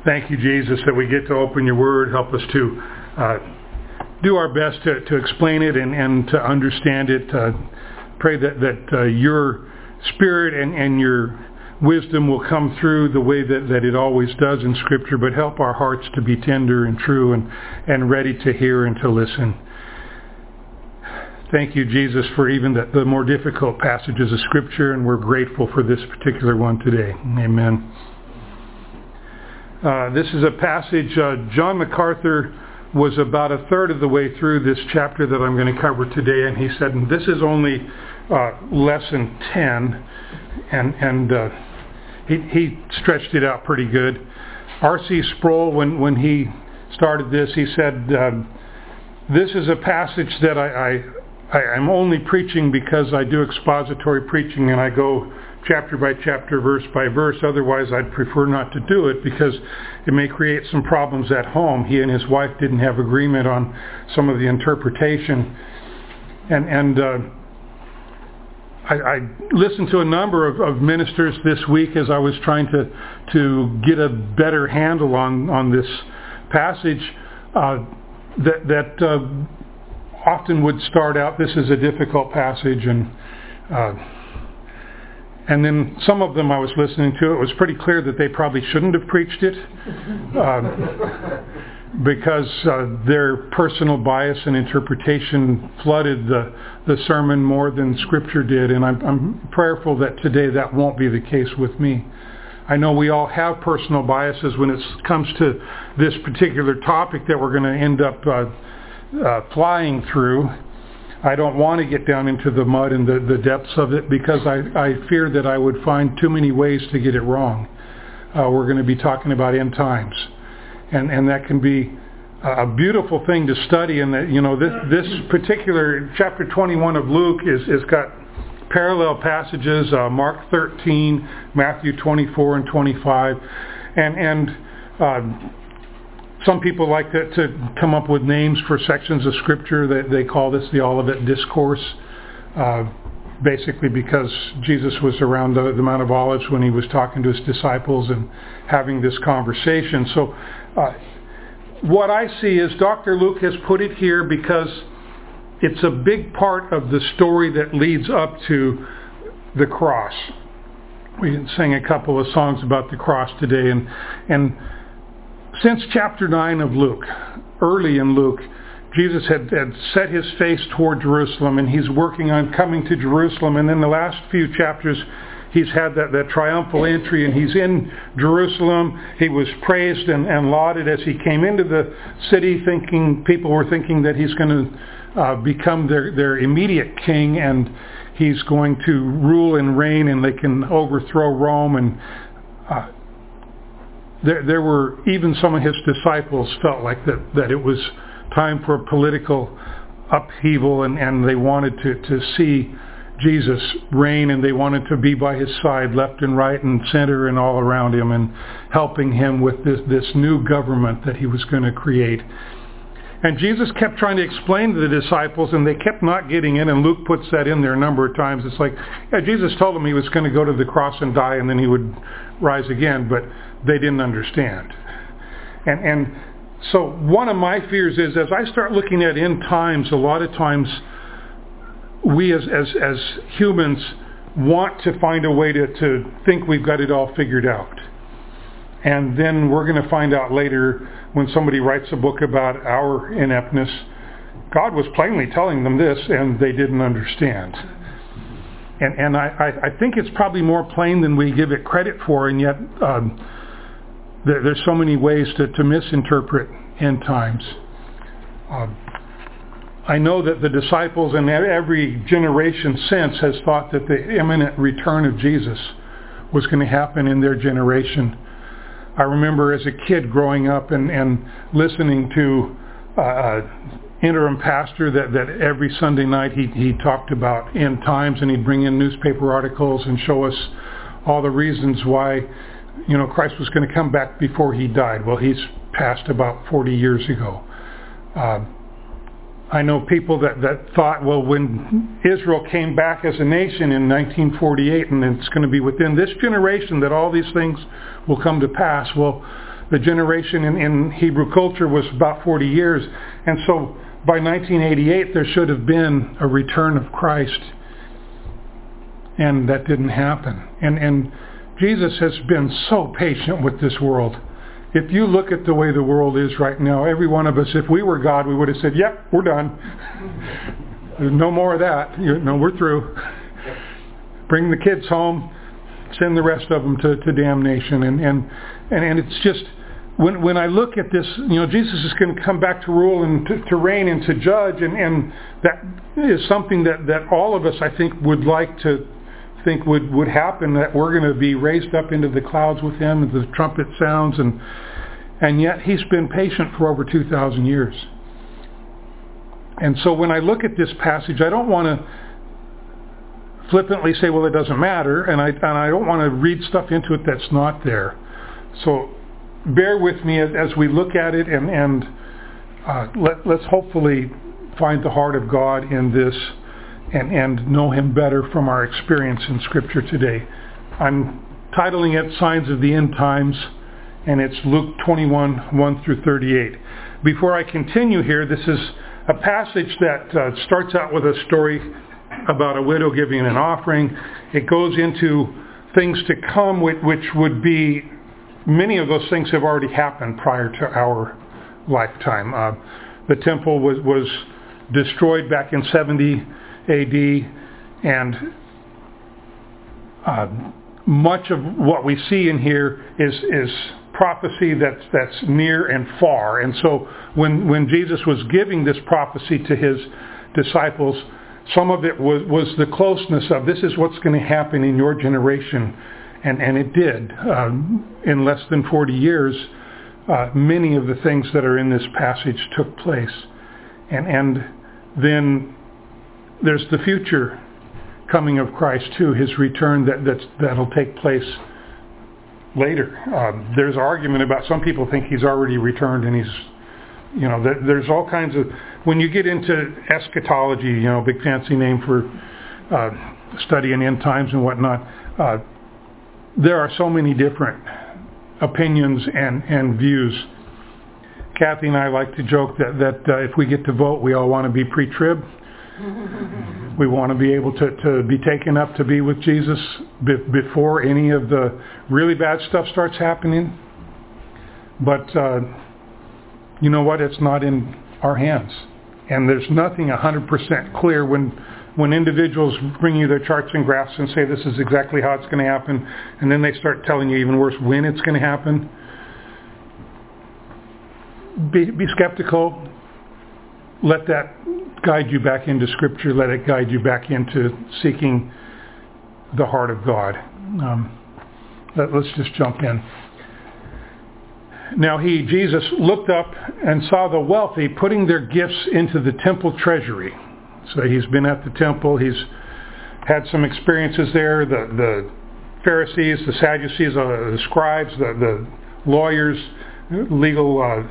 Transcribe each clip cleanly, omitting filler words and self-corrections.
Thank you, Jesus, that we get to open your word. Help us to do our best to explain it and to understand it. Pray that your spirit and your wisdom will come through the way that it always does in Scripture, but help our hearts to be tender and true and ready to hear and to listen. Thank you, Jesus, for even the more difficult passages of Scripture, and we're grateful for this particular one today. Amen. This is a passage, John MacArthur was about a third of the way through this chapter that I'm going to cover today, and he said, this is only lesson 10, and he stretched it out pretty good. R.C. Sproul, when he started this, he said, this is a passage that I'm only preaching because I do expository preaching and I go chapter by chapter, verse by verse. Otherwise, I'd prefer not to do it because it may create some problems at home. He and his wife didn't have agreement on some of the interpretation. And I listened to a number of ministers this week as I was trying to get a better handle on this passage that often would start out, this is a difficult passage, and then some of them I was listening to, it was pretty clear that they probably shouldn't have preached it because their personal bias and interpretation flooded the sermon more than Scripture did, and I'm prayerful that today that won't be the case with me. I know we all have personal biases when it comes to this particular topic that we're going to end up flying through. I don't want to get down into the mud and the depths of it because I fear that I would find too many ways to get it wrong. We're going to be talking about end times, and that can be a beautiful thing to study. And that, this particular chapter 21 of Luke is got parallel passages, Mark 13, Matthew 24 and 25, and some people like to come up with names for sections of Scripture that they call this the Olivet Discourse, basically because Jesus was around the Mount of Olives when he was talking to his disciples and having this conversation. So what I see is Dr. Luke has put it here because it's a big part of the story that leads up to the cross. We sang a couple of songs about the cross today, and since chapter 9 of Luke, early in Luke, Jesus had set his face toward Jerusalem, and he's working on coming to Jerusalem. And in the last few chapters, he's had that triumphal entry, and he's in Jerusalem. He was praised and lauded as he came into the city, people were thinking that he's going to become their immediate king, and he's going to rule and reign, and they can overthrow Rome. And there were even some of his disciples felt like that it was time for a political upheaval, and they wanted to see Jesus reign, and they wanted to be by his side left and right and center and all around him and helping him with this new government that he was going to create. And Jesus kept trying to explain to the disciples, and they kept not getting it, and Luke puts that in there a number of times. It's like, Jesus told them he was going to go to the cross and die, and then he would rise again, but they didn't understand. And so one of my fears is, as I start looking at end times, a lot of times we as humans want to find a way to think we've got it all figured out. And then we're going to find out later when somebody writes a book about our ineptness, God was plainly telling them this, and they didn't understand. And I think it's probably more plain than we give it credit for, and yet there's so many ways to misinterpret end times. I know that the disciples and every generation since has thought that the imminent return of Jesus was going to happen in their generation. I remember as a kid growing up and listening to interim pastor that every Sunday night he talked about end times, and he'd bring in newspaper articles and show us all the reasons why Christ was going to come back before he died. Well, he's passed about 40 years ago. I know people that thought, well, when Israel came back as a nation in 1948, and it's going to be within this generation that all these things will come to pass. Well, the generation in Hebrew culture was about 40 years. And so by 1988, there should have been a return of Christ. And that didn't happen. And Jesus has been so patient with this world. If you look at the way the world is right now, every one of us, if we were God, we would have said, yep, we're done. There's no more of that. No, we're through. Bring the kids home, send the rest of them to damnation. And it's just, when I look at this, Jesus is going to come back to rule and to reign and to judge, and that is something that all of us, I think, would like to think would happen, that we're going to be raised up into the clouds with him as the trumpet sounds, and yet he's been patient for over 2,000 years. And so when I look at this passage, I don't want to flippantly say, well, it doesn't matter, and I don't want to read stuff into it that's not there. So bear with me as we look at it, and let's hopefully find the heart of God in this and know him better from our experience in Scripture today. I'm titling it Signs of the End Times, and it's Luke 21, 1 through 38. Before I continue here, this is a passage that starts out with a story about a widow giving an offering. It goes into things to come, which would be, many of those things have already happened prior to our lifetime. The temple was destroyed back in 70 AD, and much of what we see in here is prophecy that's near and far. And so when Jesus was giving this prophecy to his disciples, some of it was the closeness of, this is what's going to happen in your generation. And it did. In less than 40 years, many of the things that are in this passage took place. And then there's the future coming of Christ too, his return that'll take place later. There's argument about, some people think he's already returned, and he's, there's all kinds of, when you get into eschatology, big fancy name for studying end times and whatnot, there are so many different opinions and views. Kathy and I like to joke that if we get to vote, we all want to be pre-trib. We want to be able to be taken up to be with Jesus before any of the really bad stuff starts happening. But you know what? It's not in our hands. And there's nothing 100% clear when individuals bring you their charts and graphs and say this is exactly how it's going to happen, and then they start telling you even worse when it's going to happen. Be skeptical. Let that guide you back into Scripture. Let it guide you back into seeking the heart of God. Let's just jump in. Now Jesus looked up and saw the wealthy putting their gifts into the temple treasury. So he's been at the temple. He's had some experiences there. The Pharisees, the Sadducees, the scribes, the lawyers, legal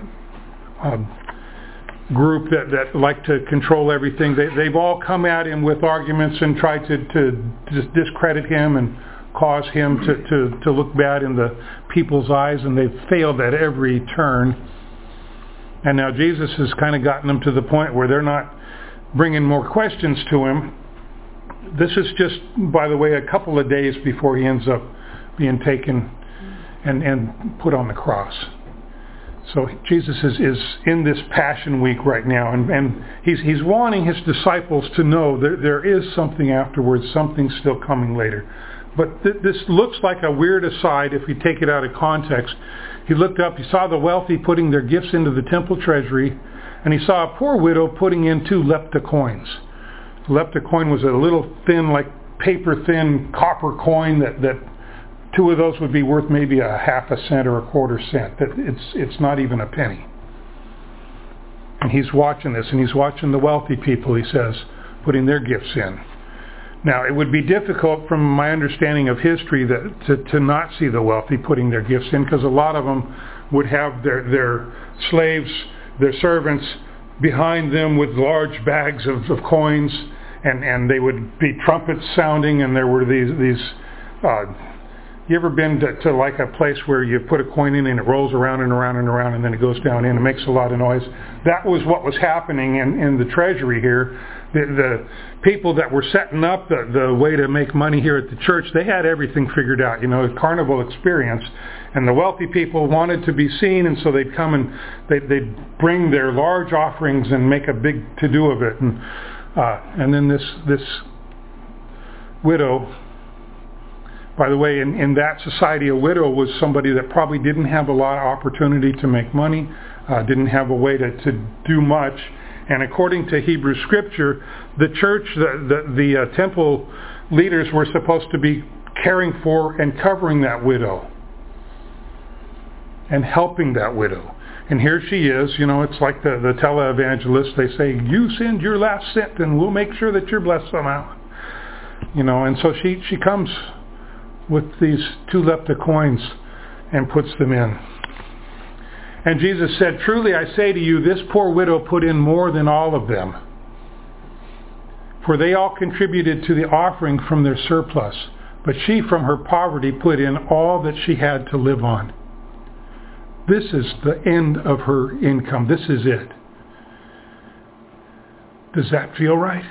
group that like to control everything. They've all come at him with arguments and tried to discredit him and cause him to look bad in the people's eyes, and they've failed at every turn. And now Jesus has kind of gotten them to the point where they're not bringing more questions to him. This is just, by the way, a couple of days before he ends up being taken and put on the cross. So Jesus is in this Passion Week right now, and he's wanting his disciples to know there is something afterwards, something still coming later. But this looks like a weird aside if we take it out of context. He looked up, he saw the wealthy putting their gifts into the temple treasury, and he saw a poor widow putting in 2 lepta coins. The lepta coin was a little thin, like paper-thin copper coin that 2 of those would be worth maybe a half a cent or a quarter cent. It's not even a penny. And he's watching this, and he's watching the wealthy people, he says, putting their gifts in. Now, it would be difficult from my understanding of history to not see the wealthy putting their gifts in, because a lot of them would have their slaves, their servants behind them with large bags of coins, and they would be trumpets sounding, and there were these You ever been to like a place where you put a coin in and it rolls around and around and around and then it goes down in and makes a lot of noise? That was what was happening in the treasury here. The people that were setting up the way to make money here at the church, they had everything figured out, a carnival experience. And the wealthy people wanted to be seen, and so they'd come and they'd bring their large offerings and make a big to-do of it. And then this widow, by the way, in that society, a widow was somebody that probably didn't have a lot of opportunity to make money, didn't have a way to do much. And according to Hebrew Scripture, the church, the temple leaders were supposed to be caring for and covering that widow and helping that widow. And here she is, it's like the televangelists, they say, you send your last cent and we'll make sure that you're blessed somehow. And so she comes with these 2 lepta coins and puts them in. And Jesus said, truly I say to you, this poor widow put in more than all of them. For they all contributed to the offering from their surplus, but she from her poverty put in all that she had to live on. This is the end of her income. This is it. Does that feel right?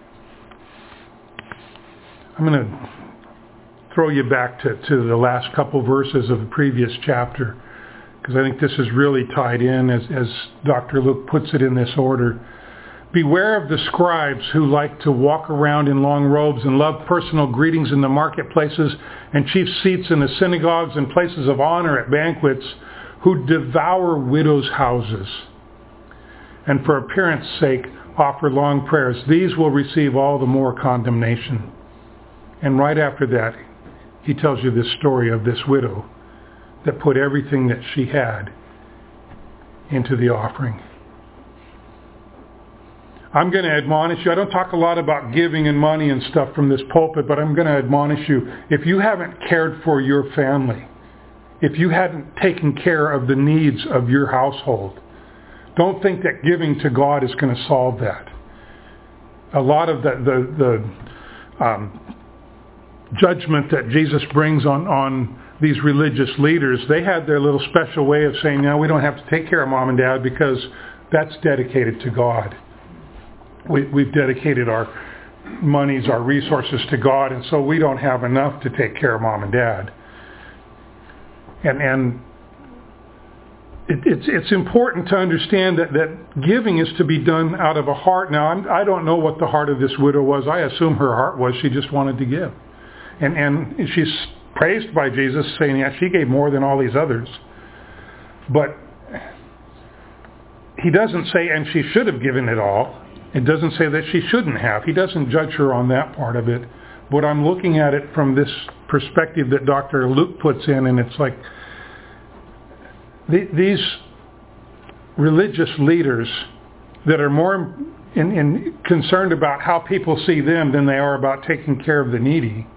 I'm going to throw you back to the last couple verses of the previous chapter, because I think this is really tied in as Dr. Luke puts it in this order. Beware of the scribes who like to walk around in long robes and love personal greetings in the marketplaces and chief seats in the synagogues and places of honor at banquets, who devour widows' houses and for appearance sake offer long prayers. These will receive all the more condemnation. And right after that, he tells you this story of this widow that put everything that she had into the offering. I'm going to admonish you. I don't talk a lot about giving and money and stuff from this pulpit, but I'm going to admonish you. If you haven't cared for your family, if you hadn't taken care of the needs of your household, don't think that giving to God is going to solve that. A lot of the judgment that Jesus brings on these religious leaders, they had their little special way of saying, no, we don't have to take care of mom and dad because that's dedicated to God. We've dedicated our monies, our resources to God, and so we don't have enough to take care of mom and dad. And it's important to understand that giving is to be done out of a heart. Now, I don't know what the heart of this widow was. I assume her heart was she just wanted to give. And she's praised by Jesus, saying, yeah, she gave more than all these others. But he doesn't say, and she should have given it all. It doesn't say that she shouldn't have. He doesn't judge her on that part of it. But I'm looking at it from this perspective that Dr. Luke puts in, and it's like these religious leaders that are more concerned about how people see them than they are about taking care of the needy.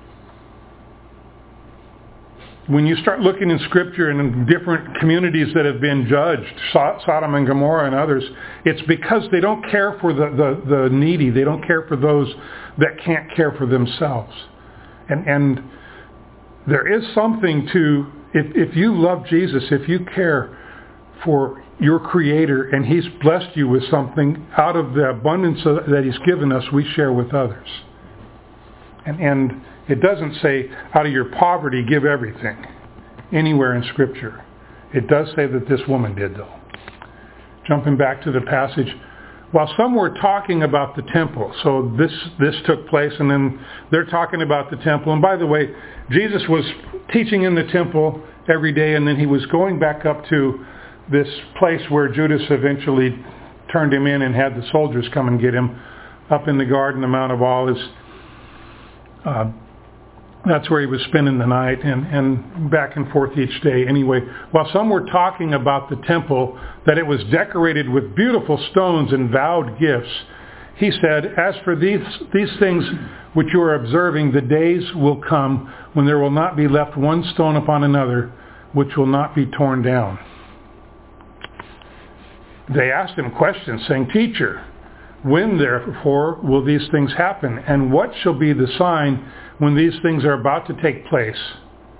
When you start looking in Scripture and in different communities that have been judged, Sodom and Gomorrah and others, it's because they don't care for the needy. They don't care for those that can't care for themselves. And there is something to, if you love Jesus, if you care for your Creator and He's blessed you with something, out of the abundance that He's given us, we share with others. And it doesn't say, out of your poverty, give everything, anywhere in Scripture. It does say that this woman did, though. Jumping back to the passage, while some were talking about the temple, so this took place, and then they're talking about the temple. And by the way, Jesus was teaching in the temple every day, and then he was going back up to this place where Judas eventually turned him in and had the soldiers come and get him, up in the garden, the Mount of Olives. That's where he was spending the night, and back and forth each day. Anyway, while some were talking about the temple, that it was decorated with beautiful stones and vowed gifts, he said, as for these things which you are observing, the days will come when there will not be left one stone upon another which will not be torn down. They asked him questions, saying, Teacher, when therefore will these things happen? And what shall be the sign when these things are about to take place?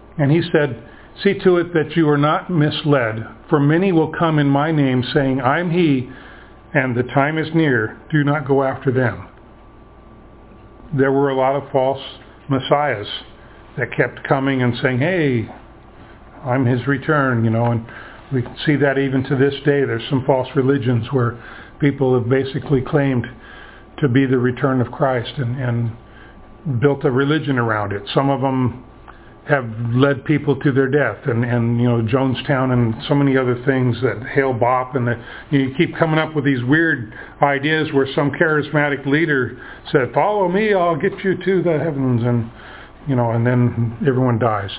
And he said, "See to it that you are not misled, for many will come in my name, saying, 'I'm he,' and the time is near. Do not go after them." There were a lot of false messiahs that kept coming and saying, "Hey, I'm his return," and we can see that even to this day. There's some false religions where people have basically claimed to be the return of Christ and built a religion around it. Some of them have led people to their death, and Jonestown and so many other things, that Hale Bopp, and you keep coming up with these weird ideas where some charismatic leader said, "Follow me, I'll get you to the heavens," and then everyone dies.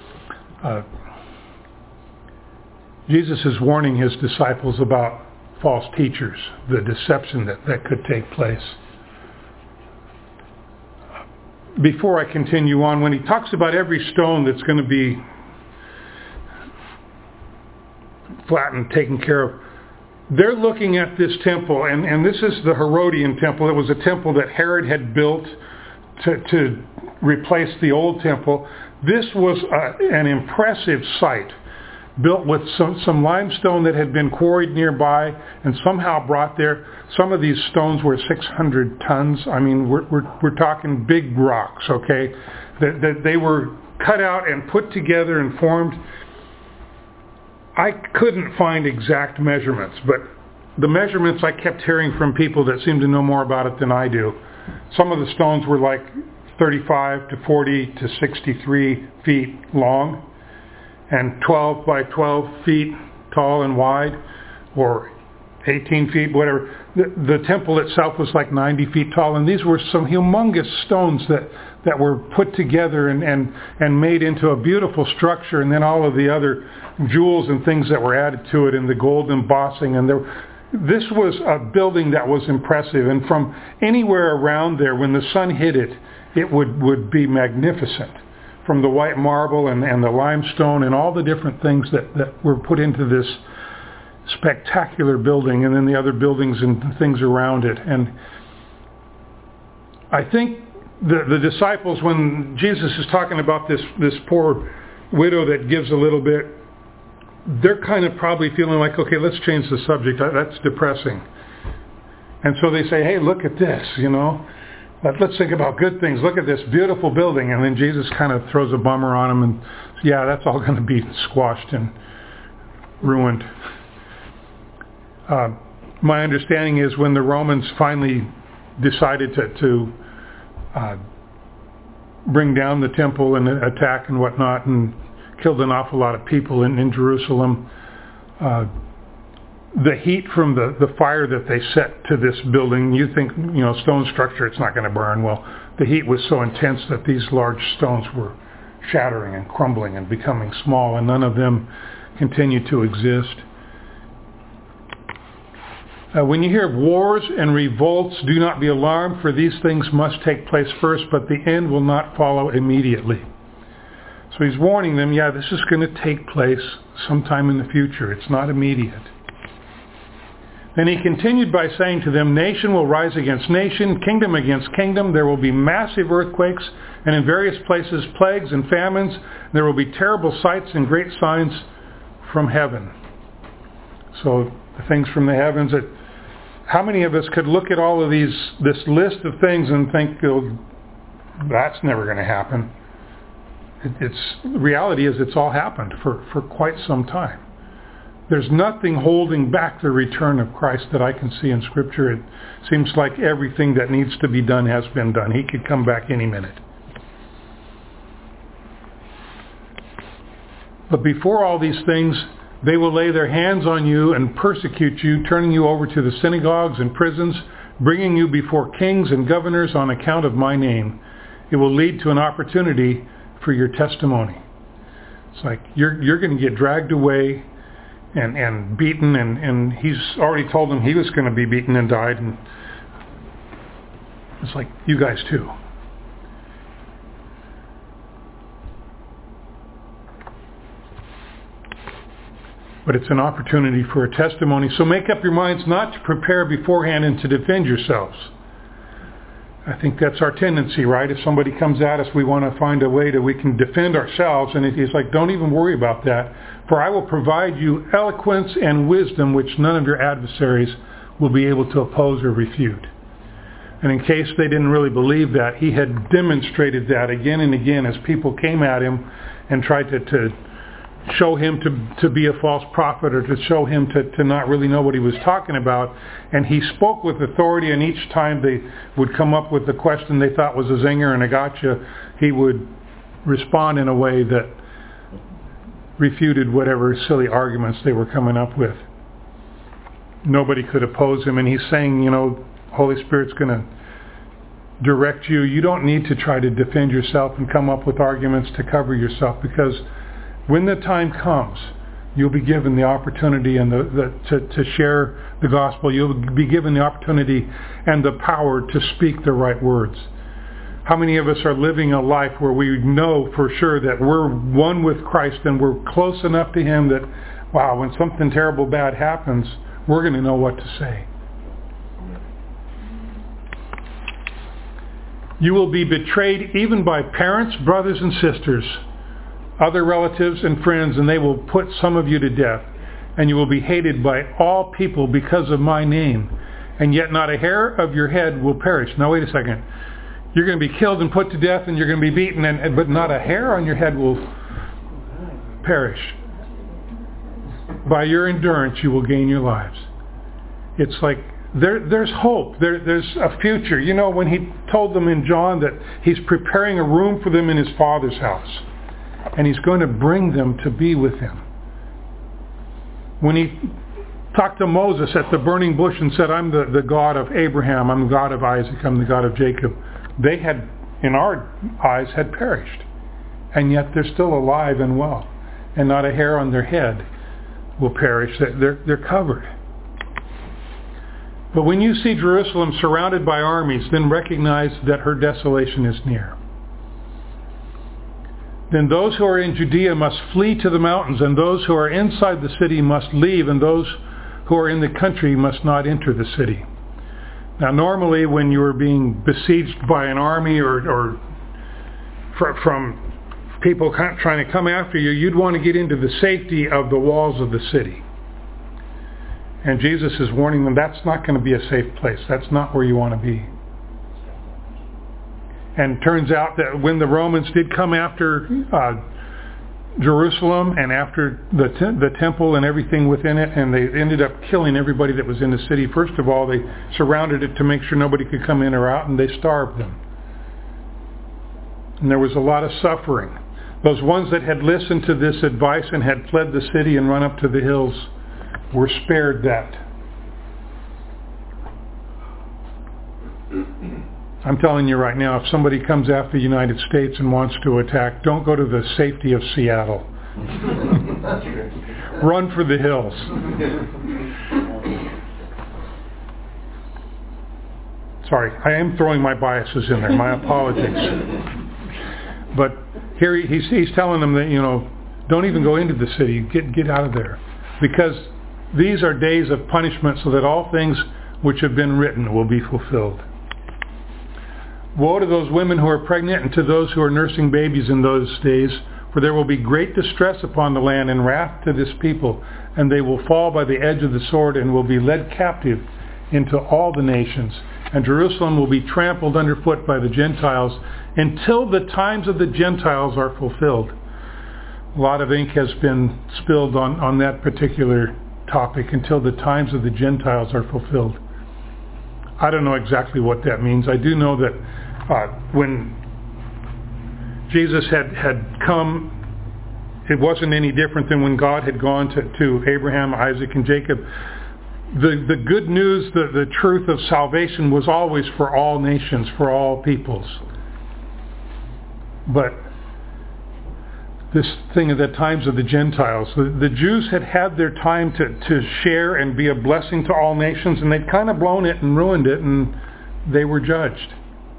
Jesus is warning his disciples about false teachers, the deception that could take place. Before I continue on, when he talks about every stone that's going to be flattened, taken care of, they're looking at this temple, and this is the Herodian temple. It was a temple that Herod had built to replace the old temple. This was an impressive site, built with some limestone that had been quarried nearby and somehow brought there. Some of these stones were 600 tons. I mean, we're talking big rocks, okay? That they were cut out and put together and formed. I couldn't find exact measurements, but the measurements I kept hearing from people that seem to know more about it than I do. Some of the stones were like 35 to 40 to 63 feet long, and 12 by 12 feet tall and wide, or 18 feet, whatever. The temple itself was like 90 feet tall, and these were some humongous stones that were put together and made into a beautiful structure, and then all of the other jewels and things that were added to it, and the gold embossing. And this was a building that was impressive, and from anywhere around there, when the sun hit it, it would be magnificent. From the white marble and the limestone and all the different things that were put into this spectacular building, and then the other buildings and things around it. And I think the disciples, when Jesus is talking about this poor widow that gives a little bit, they're kind of probably feeling like, okay, let's change the subject. That's depressing. And so they say, hey, look at this, Let's think about good things. Look at this beautiful building. And then Jesus kind of throws a bummer on them, and yeah, that's all going to be squashed and ruined. My understanding is when the Romans finally decided to bring down the temple and attack and whatnot, and killed an awful lot of people in Jerusalem, the heat from the fire that they set to this building, you think, stone structure, it's not going to burn. Well, the heat was so intense that these large stones were shattering and crumbling and becoming small, and none of them continue to exist. When you hear of wars and revolts, do not be alarmed, for these things must take place first, but the end will not follow immediately. So he's warning them, this is going to take place sometime in the future. It's not immediate. Then he continued by saying to them, nation will rise against nation, kingdom against kingdom. There will be massive earthquakes, and in various places plagues and famines. There will be terrible sights and great signs from heaven. So the things from the heavens. How many of us could look at all of this list of things and think, that's never going to happen? The reality is it's all happened for quite some time. There's nothing holding back the return of Christ that I can see in Scripture. It seems like everything that needs to be done has been done. He could come back any minute. But before all these things, they will lay their hands on you and persecute you, turning you over to the synagogues and prisons, bringing you before kings and governors on account of my name. It will lead to an opportunity for your testimony. It's like you're going to get dragged away and beaten, and he's already told them he was going to be beaten and died, and it's like, you guys too. But it's an opportunity for a testimony. So make up your minds not to prepare beforehand and to defend yourselves. I think that's our tendency, right? If somebody comes at us, we want to find a way that we can defend ourselves. And he's like, don't even worry about that. For I will provide you eloquence and wisdom which none of your adversaries will be able to oppose or refute. And in case they didn't really believe that, he had demonstrated that again and again as people came at him and tried to show him to be a false prophet, or to show him to not really know what he was talking about. And he spoke with authority, and each time they would come up with the question they thought was a zinger and a gotcha, he would respond in a way that refuted whatever silly arguments they were coming up with. Nobody could oppose him, and he's saying, Holy Spirit's going to direct you. You don't need to try to defend yourself and come up with arguments to cover yourself, because when the time comes, you'll be given the opportunity and to share the gospel. You'll be given the opportunity and the power to speak the right words. How many of us are living a life where we know for sure that we're one with Christ and we're close enough to Him that, wow, when something terrible bad happens, we're going to know what to say. You will be betrayed even by parents, brothers and sisters, other relatives and friends, and they will put some of you to death. And you will be hated by all people because of my name. And yet not a hair of your head will perish. Now wait a second. You're going to be killed and put to death, and you're going to be beaten, but not a hair on your head will perish. By your endurance you will gain your lives. It's like there's hope. There's a future. When he told them in John that he's preparing a room for them in his Father's house, and he's going to bring them to be with him. When he talked to Moses at the burning bush and said, I'm the God of Abraham, I'm the God of Isaac, I'm the God of Jacob, they had, in our eyes, had perished. And yet they're still alive and well. And not a hair on their head will perish. They're covered. But when you see Jerusalem surrounded by armies, then recognize that her desolation is near. Then those who are in Judea must flee to the mountains, and those who are inside the city must leave, and those who are in the country must not enter the city. Now normally when you were being besieged by an army or from people trying to come after you, you'd want to get into the safety of the walls of the city. And Jesus is warning them that's not going to be a safe place. That's not where you want to be. And turns out that when the Romans did come after Jerusalem and after the temple and everything within it, and they ended up killing everybody that was in the city, first of all, they surrounded it to make sure nobody could come in or out, and they starved them. And there was a lot of suffering. Those ones that had listened to this advice and had fled the city and run up to the hills were spared that. I'm telling you right now, if somebody comes after the United States and wants to attack, don't go to the safety of Seattle. Run for the hills. Sorry, I am throwing my biases in there. My apologies. But here he's telling them that, don't even go into the city. Get out of there. Because these are days of punishment, so that all things which have been written will be fulfilled. Woe to those women who are pregnant and to those who are nursing babies in those days, for there will be great distress upon the land and wrath to this people, and they will fall by the edge of the sword and will be led captive into all the nations. And Jerusalem will be trampled underfoot by the Gentiles until the times of the Gentiles are fulfilled. A lot of ink has been spilled on that particular topic, until the times of the Gentiles are fulfilled. I don't know exactly what that means. I do know that when Jesus had come, it wasn't any different than when God had gone to Abraham, Isaac, and Jacob. The good news, the truth of salvation was always for all nations, for all peoples. But this thing of the times of the Gentiles, the Jews had their time to share and be a blessing to all nations, and they'd kind of blown it and ruined it, and they were judged.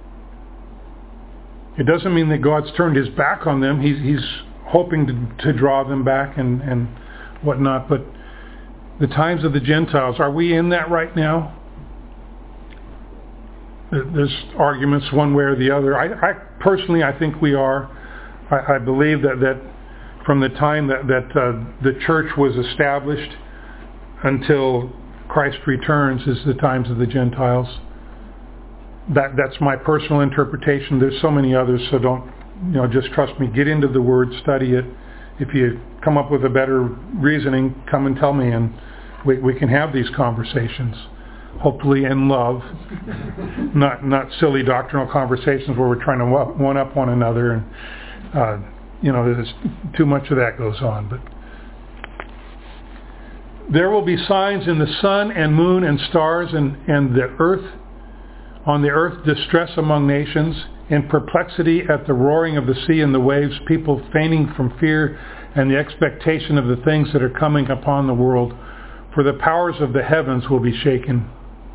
It doesn't mean that God's turned his back on them. He's hoping to draw them back and whatnot. But the times of the Gentiles, are we in that right now? there's arguments one way or the other. I personally, I think we are. I believe that from the time that the church was established until Christ returns is the times of the Gentiles. That's my personal interpretation. There's so many others, so don't, just trust me. Get into the Word, study it. If you come up with a better reasoning, come and tell me, and we can have these conversations. Hopefully in love, not silly doctrinal conversations where we're trying to one up one another, and there's too much of that goes on. But there will be signs in the sun and moon and stars and the earth, on the earth distress among nations, in perplexity at the roaring of the sea and the waves, people fainting from fear and the expectation of the things that are coming upon the world, for the powers of the heavens will be shaken.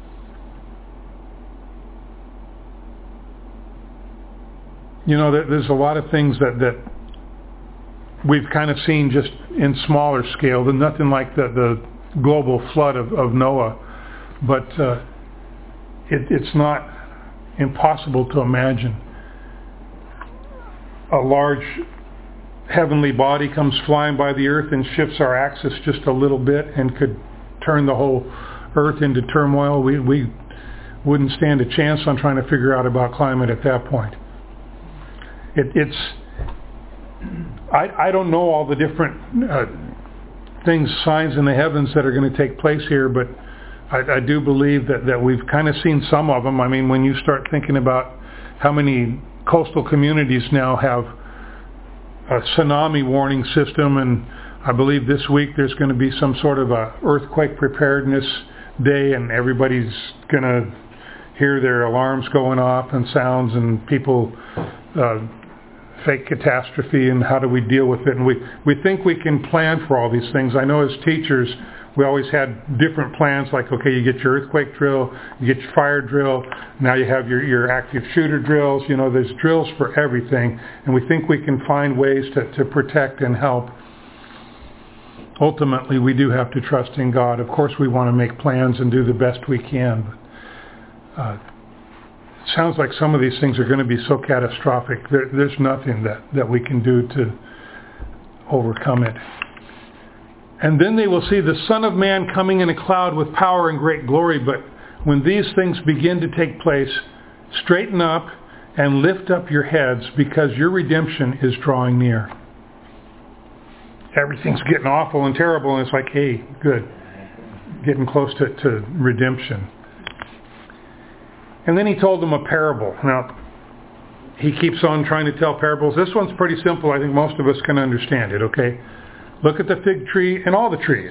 There's a lot of things that we've kind of seen just in smaller scale. There's nothing like the global flood of Noah, but it's not impossible to imagine. A large heavenly body comes flying by the earth and shifts our axis just a little bit and could turn the whole earth into turmoil. We wouldn't stand a chance on trying to figure out about climate at that point. I don't know all the different things, signs in the heavens that are going to take place here, but I do believe that we've kind of seen some of them. I mean, when you start thinking about how many coastal communities now have a tsunami warning system, and I believe this week there's going to be some sort of a earthquake preparedness day, and everybody's going to hear their alarms going off and sounds, and people fake catastrophe, and how do we deal with it. And we think we can plan for all these things. I know as teachers we always had different plans, like, okay, you get your earthquake drill, you get your fire drill, now you have your active shooter drills. There's drills for everything, and we think we can find ways to protect and help. Ultimately, we do have to trust in God. Of course, we want to make plans and do the best we can, but it sounds like some of these things are going to be so catastrophic. There's nothing that we can do to overcome it. And then they will see the Son of Man coming in a cloud with power and great glory. But when these things begin to take place, straighten up and lift up your heads, because your redemption is drawing near. Everything's getting awful and terrible, and it's like, hey, good. Getting close to redemption. And then he told them a parable. Now, he keeps on trying to tell parables. This one's pretty simple. I think most of us can understand it, okay? Look at the fig tree and all the trees.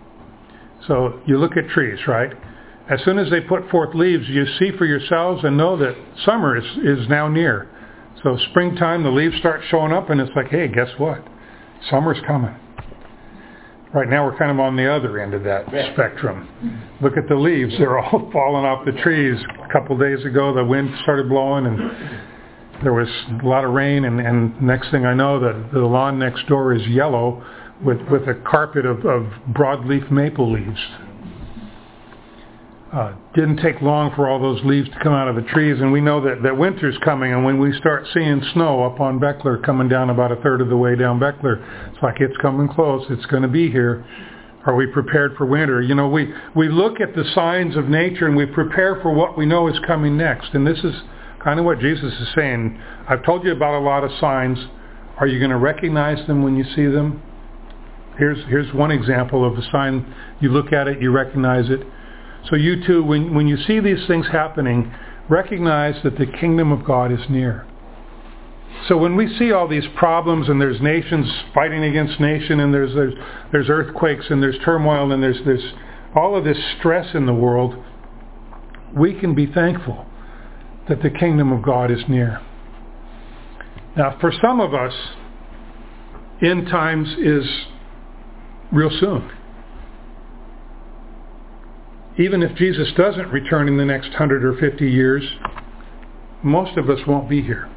So you look at trees, right? As soon as they put forth leaves, you see for yourselves and know that summer is now near. So springtime, the leaves start showing up, and it's like, hey, guess what? Summer's coming. Right now we're kind of on the other end of that spectrum. Look at the leaves. They're all falling off the trees. A couple of days ago, the wind started blowing, and there was a lot of rain, and next thing I know, the lawn next door is yellow with a carpet of broadleaf maple leaves. Didn't take long for all those leaves to come out of the trees, and we know that winter's coming, and when we start seeing snow up on Beckler coming down about a third of the way down Beckler, it's like it's coming close, it's going to be here. Are we prepared for winter? We look at the signs of nature and we prepare for what we know is coming next, and this is kind of what Jesus is saying. I've told you about a lot of signs. Are you going to recognize them when you see them? Here's one example of a sign. You look at it, you recognize it. So you too, when you see these things happening, recognize that the kingdom of God is near. So when we see all these problems, and there's nations fighting against nation, and there's earthquakes, and there's turmoil, and there's all of this stress in the world, we can be thankful that the kingdom of God is near. Now, for some of us, end times is real soon. Even if Jesus doesn't return in the next 100 or 50 years, most of us won't be here.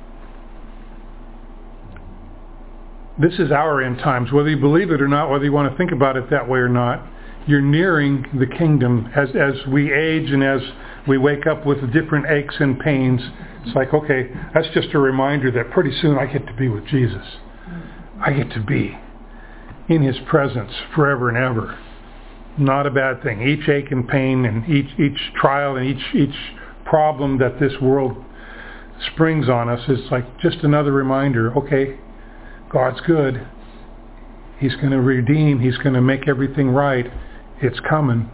This is our end times. Whether you believe it or not, whether you want to think about it that way or not, you're nearing the kingdom. As we age and as we wake up with different aches and pains, it's like, okay, that's just a reminder that pretty soon I get to be with Jesus. I get to be in His presence forever and ever. Not a bad thing. Each ache and pain and each trial and each problem that this world springs on us is like just another reminder, okay, God's good. He's going to redeem. He's going to make everything right. It's coming.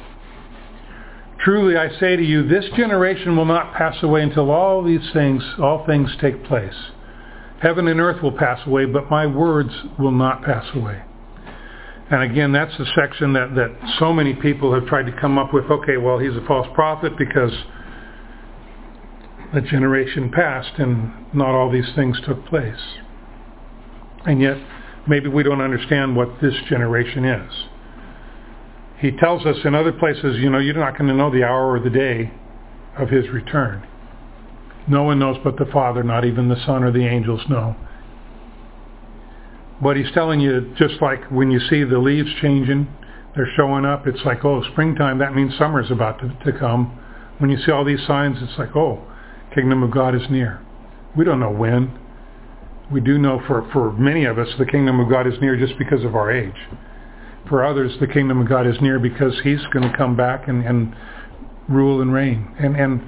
Truly I say to you, this generation will not pass away until all things take place. Heaven and earth will pass away, but my words will not pass away. And again, that's the section that so many people have tried to come up with. Okay, well, he's a false prophet because the generation passed and not all these things took place. And yet, maybe we don't understand what this generation is. He tells us in other places, you're not going to know the hour or the day of His return. No one knows but the Father, not even the Son or the angels know. But He's telling you, just like when you see the leaves changing, they're showing up, it's like, oh, springtime, that means summer's about to come. When you see all these signs, it's like, oh, kingdom of God is near. We don't know when. We do know for many of us, the kingdom of God is near just because of our age. For others, the kingdom of God is near because He's going to come back and rule and reign. And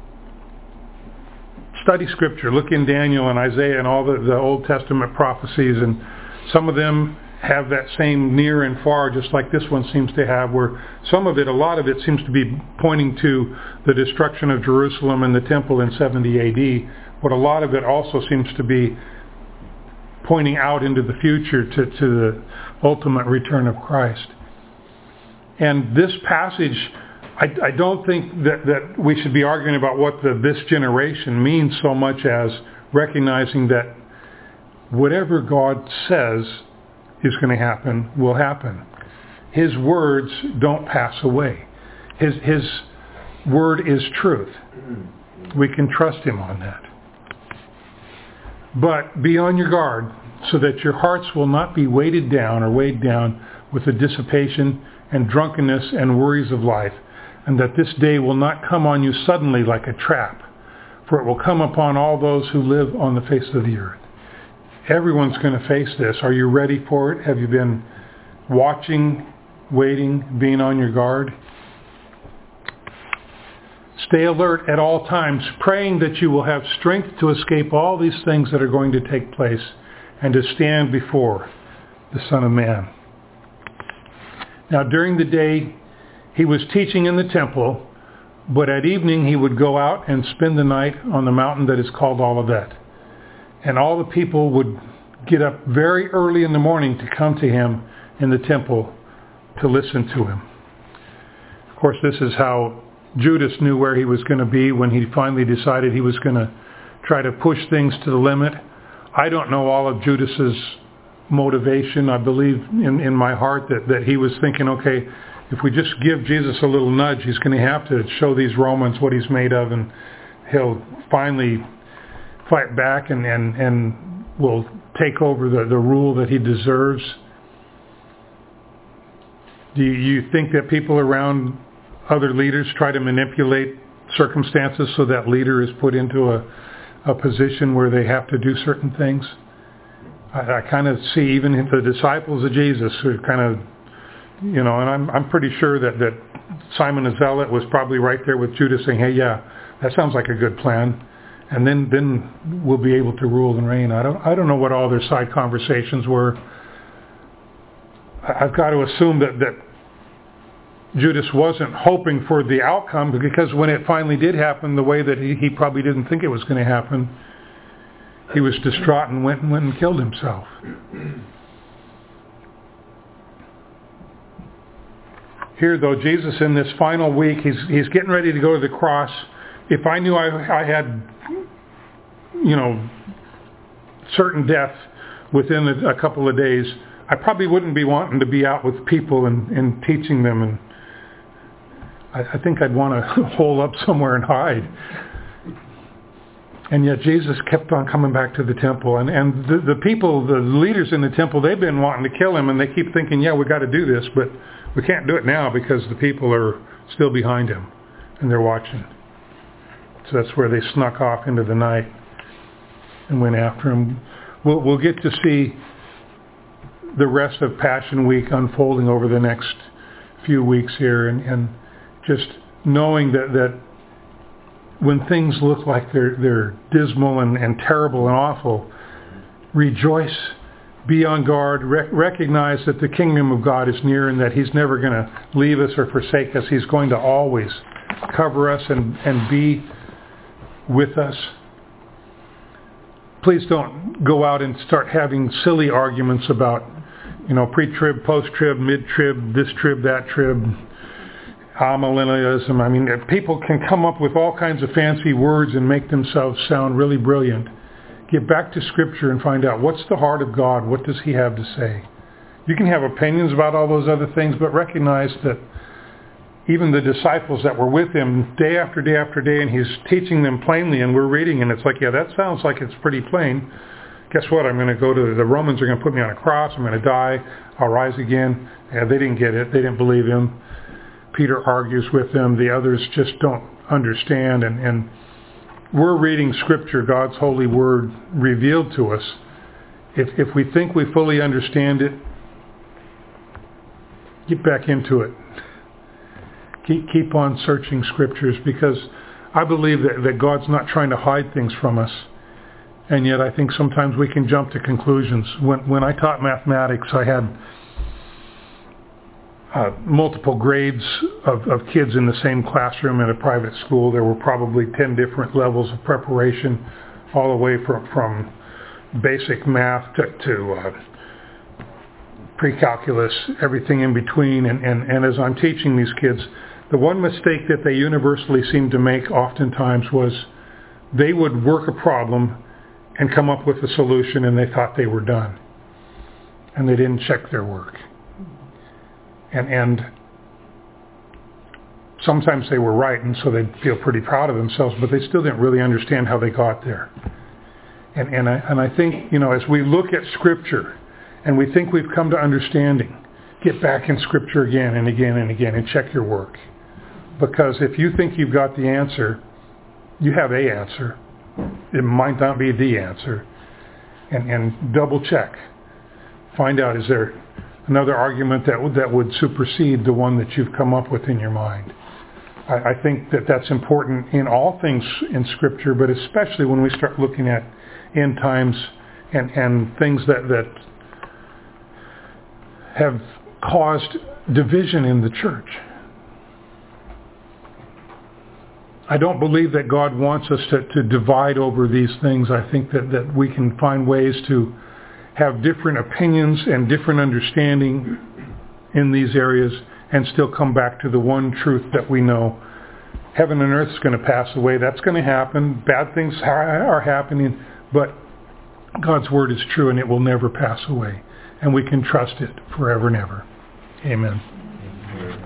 study Scripture. Look in Daniel and Isaiah and all the Old Testament prophecies, and some of them have that same near and far, just like this one seems to have, where a lot of it seems to be pointing to the destruction of Jerusalem and the temple in 70 AD, but a lot of it also seems to be pointing out into the future to the ultimate return of Christ. And this passage, I don't think that we should be arguing about what this generation means so much as recognizing that whatever God says is going to happen will happen. His words don't pass away. His word is truth. We can trust Him on that. But be on your guard so that your hearts will not be weighed down with the dissipation and drunkenness and worries of life, and that this day will not come on you suddenly like a trap, for it will come upon all those who live on the face of the earth. Everyone's going to face this. Are you ready for it? Have you been watching, waiting, being on your guard? Stay alert at all times, praying that you will have strength to escape all these things that are going to take place and to stand before the Son of Man. Now, during the day, He was teaching in the temple, but at evening He would go out and spend the night on the mountain that is called Olivet. And all the people would get up very early in the morning to come to Him in the temple to listen to Him. Of course, this is how Judas knew where he was going to be when he finally decided he was going to try to push things to the limit. I don't know all of Judas's motivation. I believe in my heart that he was thinking, okay, if we just give Jesus a little nudge, He's going to have to show these Romans what He's made of, and He'll finally fight back and will take over the rule that He deserves. Do you think that people around other leaders try to manipulate circumstances so that leader is put into a position where they have to do certain things? I kind of see even the disciples of Jesus who kind of, and I'm pretty sure that Simon the Zealot was probably right there with Judas saying, hey, yeah, that sounds like a good plan. And then we'll be able to rule and reign. I don't know what all their side conversations were. I've got to assume that Judas wasn't hoping for the outcome, because when it finally did happen the way that he probably didn't think it was going to happen, he was distraught and went and killed himself. Here, though, Jesus in this final week, he's getting ready to go to the cross. If I knew I had, certain death within a couple of days, I probably wouldn't be wanting to be out with people and teaching them. And I think I'd want to hole up somewhere and hide. And yet Jesus kept on coming back to the temple. And the people, the leaders in the temple, they've been wanting to kill him, and they keep thinking, yeah, we got to do this, but we can't do it now because the people are still behind him, and they're watching. So that's where they snuck off into the night and went after him. We'll get to see the rest of Passion Week unfolding over the next few weeks here, and just knowing that when things look like they're dismal and terrible and awful, rejoice, be on guard, recognize that the kingdom of God is near and that he's never going to leave us or forsake us. He's going to always cover us and be with us. Please don't go out and start having silly arguments about, pre-trib, post-trib, mid-trib, this trib, that trib, amillennialism. I mean, people can come up with all kinds of fancy words and make themselves sound really brilliant. Get back to Scripture and find out what's the heart of God. What does he have to say? You can have opinions about all those other things, but recognize that even the disciples that were with him day after day after day, and he's teaching them plainly, and we're reading, and it's like, yeah, that sounds like it's pretty plain. Guess what? I'm going to go to the Romans are going to put me on a cross. I'm going to die. I'll rise again. Yeah, they didn't get it. They didn't believe him. Peter argues with them. The others just don't understand. And we're reading Scripture, God's holy word, revealed to us. If we think we fully understand it, get back into it. Keep on searching Scriptures, because I believe that God's not trying to hide things from us. And yet I think sometimes we can jump to conclusions. When I taught mathematics, I had multiple grades of kids in the same classroom in a private school. There were probably 10 different levels of preparation, all the way from basic math to pre-calculus, everything in between. And as I'm teaching these kids, the one mistake that they universally seemed to make oftentimes was they would work a problem and come up with a solution, and they thought they were done. And they didn't check their work. And sometimes they were right, and so they'd feel pretty proud of themselves, but they still didn't really understand how they got there. And I think, as we look at Scripture and we think we've come to understanding, get back in Scripture again and again and again and check your work. Because if you think you've got the answer, you have a answer. It might not be the answer. And double check. Find out, is there another argument that would supersede the one that you've come up with in your mind? I think that's important in all things in Scripture, but especially when we start looking at end times and things that have caused division in the church. I don't believe that God wants us to divide over these things. I think that we can find ways to have different opinions and different understanding in these areas and still come back to the one truth that we know. Heaven and earth is going to pass away. That's going to happen. Bad things are happening, but God's word is true and it will never pass away. And we can trust it forever and ever. Amen.